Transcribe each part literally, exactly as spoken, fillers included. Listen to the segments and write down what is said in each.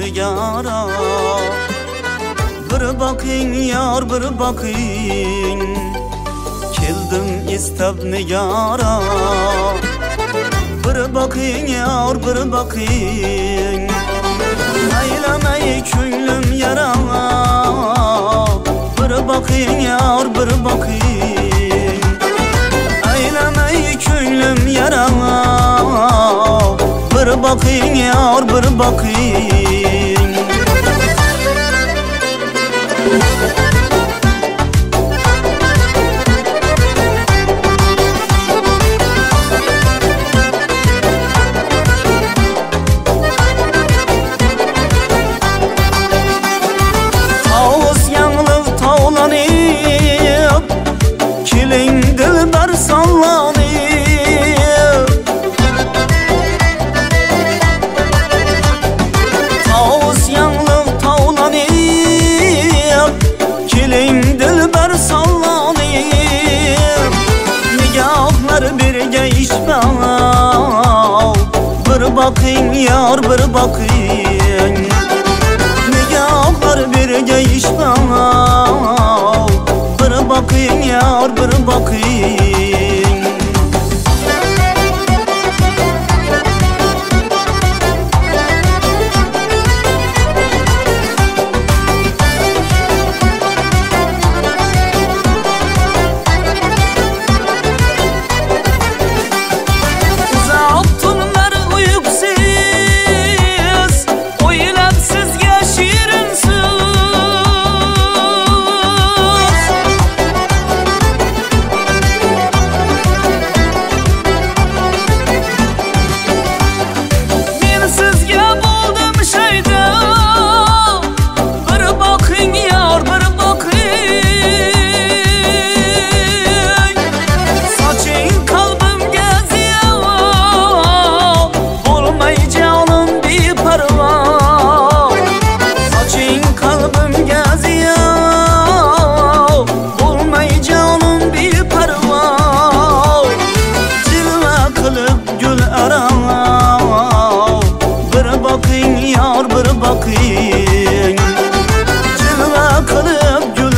nigara. Bir bakın yar bir bakın, keldim istab nigara. Bir bakın yar bir bakın, aylamay ko'nglim yara. Bir bakın yar bir bakın, aylamay ko'nglim yara. Bir bakın yar bir bakın. Tavus yanılıp tavlanıp, kiling dilber sallanıp. Tavus yanılıp tavlanıp, kiling dilber sallanıp. Nigahlar birge işbal, bir bakın yar bir bakın. Nigahlar birge işbal, bir bakın yar bir bakın. Yar bir bakın, cilve kılıp gül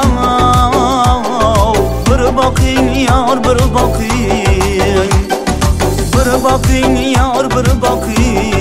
aram. Bir bakın yar bir bakın, bir bakın yar bir bakın.